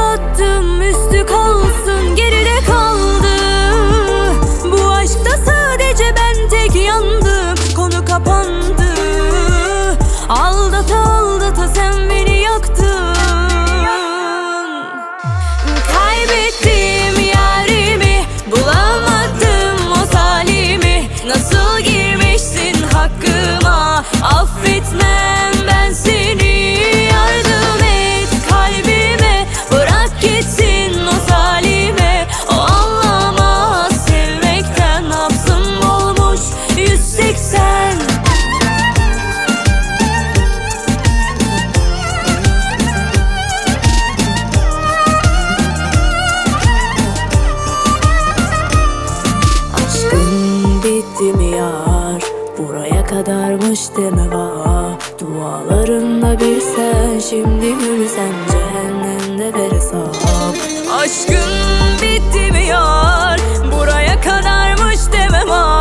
attım, üstü kalsın geride kaldı. Bu aşkta sadece ben tek yandım, konu kapandı. Aldata aldata sen beni yaktın. Kaybettim yarimi, bulamadım o salimi. Nasıl girmişsin hakkıma, affetmem ben seni. Yardım et kalbime, bırak gitsin o salime. O anlamaz sevmekten, nabzım olmuş 180. Aşkın bitti mi yar? Buraya kadarmış deme var. Dualarımda bir sen, şimdi gülsen cehennemde ver hesap. Aşkın bitti mi yar? Buraya kadarmış demem ha.